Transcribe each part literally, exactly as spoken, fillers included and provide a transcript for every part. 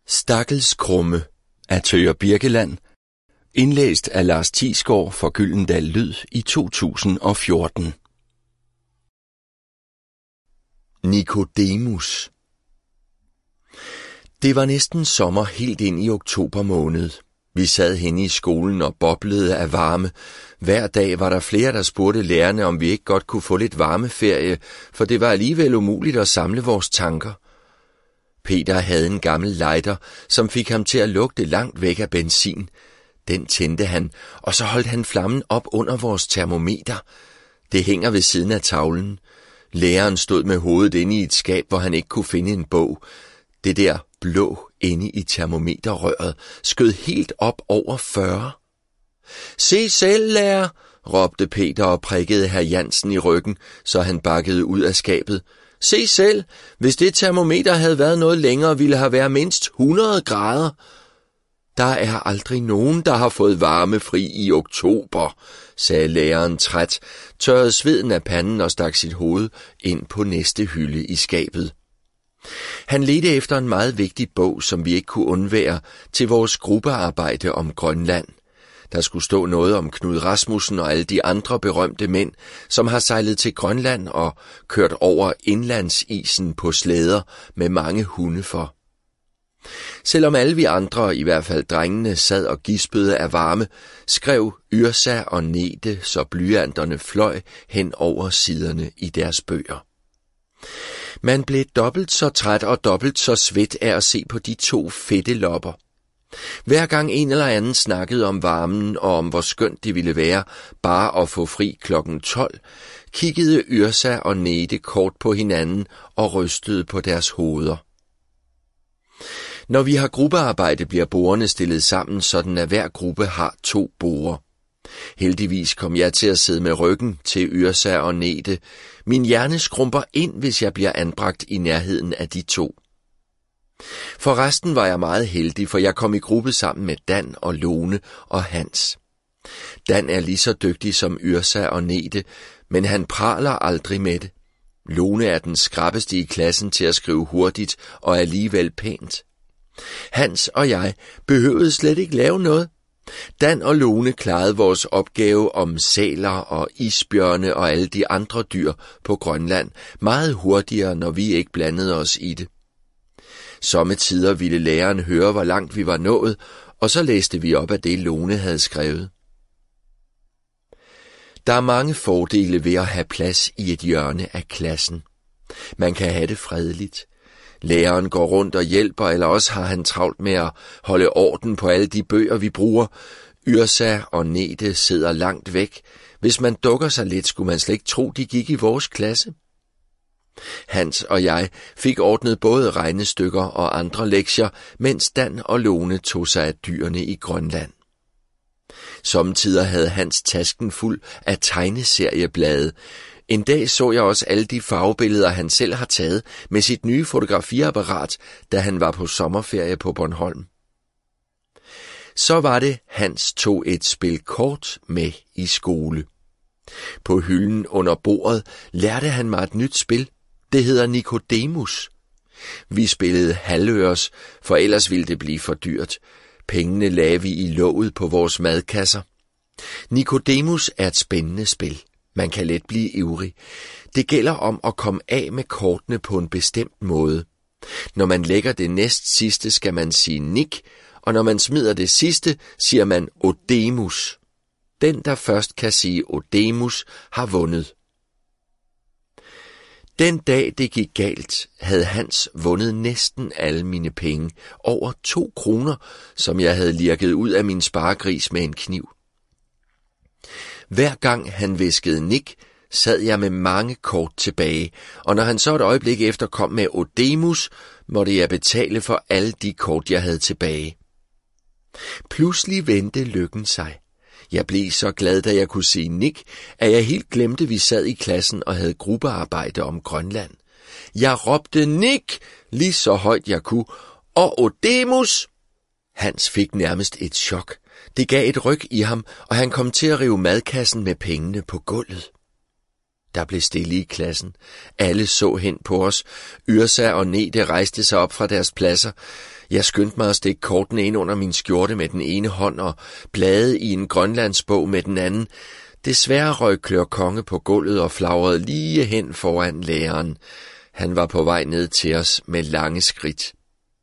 Stakkels Krumme af Thøger Birkeland, indlæst af Lars Thiesgaard for Gyldendal Lyd i to tusind og fjorten. Nikodemus. Det var næsten sommer helt ind i oktober måned. Vi sad henne i skolen og boblede af varme. Hver dag var der flere, der spurgte lærerne, om vi ikke godt kunne få lidt varmeferie, for det var alligevel umuligt at samle vores tanker. Peter havde en gammel lighter, som fik ham til at lugte langt væk af benzin. Den tændte han, og så holdt han flammen op under vores termometer. Det hænger ved siden af tavlen. Læreren stod med hovedet inde i et skab, hvor han ikke kunne finde en bog. Det der blå inde i termometerrøret skød helt op over fyrre. Se selv, lærer, råbte Peter og prikkede hr. Jansen i ryggen, så han bakkede ud af skabet. Se selv, hvis det termometer havde været noget længere, ville have været mindst hundrede grader. Der er aldrig nogen, der har fået varmefri i oktober, sagde læreren træt, tørrede sveden af panden og stak sit hoved ind på næste hylde i skabet. Han ledte efter en meget vigtig bog, som vi ikke kunne undvære, til vores gruppearbejde om Grønland. Der skulle stå noget om Knud Rasmussen og alle de andre berømte mænd, som har sejlet til Grønland og kørt over indlandsisen på slæder med mange hunde for. Selvom alle vi andre, i hvert fald drengene, sad og gispede af varme, skrev Yrsa og Nete, så blyanterne fløj hen over siderne i deres bøger. Man blev dobbelt så træt og dobbelt så svedt af at se på de to fedte lopper. Hver gang en eller anden snakkede om varmen og om hvor skønt det ville være bare at få fri klokken tolv, kiggede Yrsa og Nete kort på hinanden og rystede på deres hoveder. Når vi har gruppearbejde, bliver bordene stillet sammen, sådan at hver gruppe har to borde. Heldigvis kom jeg til at sidde med ryggen til Yrsa og Nete. Min hjerne skrumper ind, hvis jeg bliver anbragt i nærheden af de to. For resten var jeg meget heldig, for jeg kom i gruppe sammen med Dan og Lone og Hans. Dan er lige så dygtig som Yrsa og Nete, men han praler aldrig med det. Lone er den skrappeste i klassen til at skrive hurtigt og alligevel pænt. Hans og jeg behøvede slet ikke lave noget. Dan og Lone klarede vores opgave om sæler og isbjørne og alle de andre dyr på Grønland meget hurtigere, når vi ikke blandede os i det. Sommetider ville læreren høre, hvor langt vi var nået, og så læste vi op af det, Lone havde skrevet. Der er mange fordele ved at have plads i et hjørne af klassen. Man kan have det fredeligt. Læreren går rundt og hjælper, eller også har han travlt med at holde orden på alle de bøger, vi bruger. Yrsa og Nete sidder langt væk. Hvis man dukker sig lidt, skulle man slet ikke tro, de gik i vores klasse. Hans og jeg fik ordnet både regnestykker og andre lektier, mens Dan og Lone tog sig af dyrene i Grønland. Sommetider havde Hans tasken fuld af tegneserieblade. En dag så jeg også alle de farvebilleder, han selv har taget med sit nye fotografiapparat, da han var på sommerferie på Bornholm. Så var det, Hans tog et spil kort med i skole. På hylden under bordet lærte han mig et nyt spil. Det hedder Nikodemus. Vi spillede halvøres, for ellers ville det blive for dyrt. Pengene lagde vi i låget på vores madkasser. Nikodemus er et spændende spil. Man kan let blive ivrig. Det gælder om at komme af med kortene på en bestemt måde. Når man lægger det næst sidste, skal man sige nik, og når man smider det sidste, siger man odemus. Den, der først kan sige odemus, har vundet. Den dag det gik galt, havde Hans vundet næsten alle mine penge, over to kroner, som jeg havde lirket ud af min sparegris med en kniv. Hver gang han hviskede nik, sad jeg med mange kort tilbage, og når han så et øjeblik efter kom med odemus, måtte jeg betale for alle de kort, jeg havde tilbage. Pludselig vendte lykken sig. Jeg blev så glad, da jeg kunne sige nik, at jeg helt glemte, vi sad i klassen og havde gruppearbejde om Grønland. Jeg råbte nik, lige så højt jeg kunne, og odemus! Hans fik nærmest et chok. Det gav et ryk i ham, og han kom til at rive madkassen med pengene på gulvet. Der blev stille i klassen. Alle så hen på os. Yrsa og Nete rejste sig op fra deres pladser. Jeg skyndte mig at stikke kortene ind under min skjorte med den ene hånd og blade i en grønlandsbog med den anden. Desværre røg Klør Konge på gulvet og flagrede lige hen foran læreren. Han var på vej ned til os med lange skridt.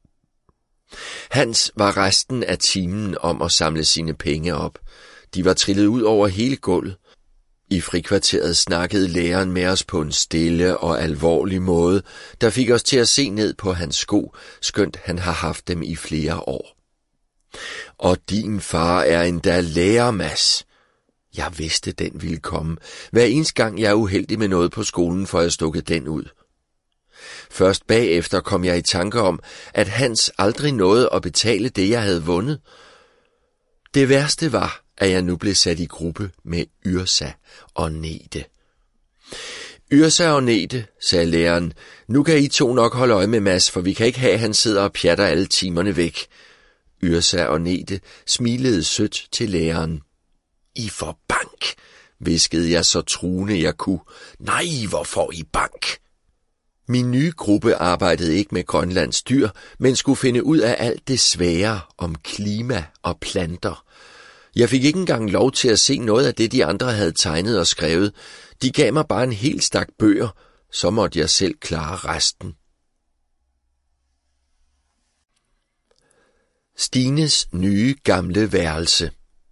Hans var resten af timen om at samle sine penge op. De var trillet ud over hele gulvet. I frikvarteret snakkede læreren med os på en stille og alvorlig måde, der fik os til at se ned på hans sko, skønt han har haft dem i flere år. Og din far er endda lærer, Mads. Jeg vidste, den ville komme. Hver eneste gang jeg er uheldig med noget på skolen, får jeg stukket den ud. Først bagefter kom jeg i tanke om, at Hans aldrig nåede at betale det, jeg havde vundet. Det værste var, at jeg nu blev sat i gruppe med Yrsa og Nete. Yrsa og Nete, sagde læreren, nu kan I to nok holde øje med Mads, for vi kan ikke have, at han sidder og pjatter alle timerne væk. Yrsa og Nete smilede sødt til læreren. I får bank, hviskede jeg så truende jeg kunne. Nej, hvor får I bank? Min nye gruppe arbejdede ikke med Grønlands dyr, men skulle finde ud af alt det svære om klima og planter. Jeg fik ikke engang lov til at se noget af det, de andre havde tegnet og skrevet. De gav mig bare en hel stak bøger, så måtte jeg selv klare resten. Stines nye gamle værelse.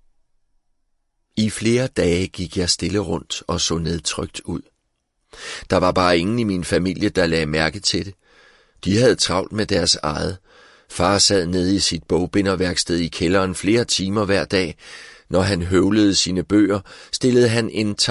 I flere dage gik jeg stille rundt og så nedtrykt ud. Der var bare ingen i min familie, der lagde mærke til det. De havde travlt med deres eget. Far sad nede i sit bogbinderværksted i kælderen flere timer hver dag. Når han høvlede sine bøger, stillede han en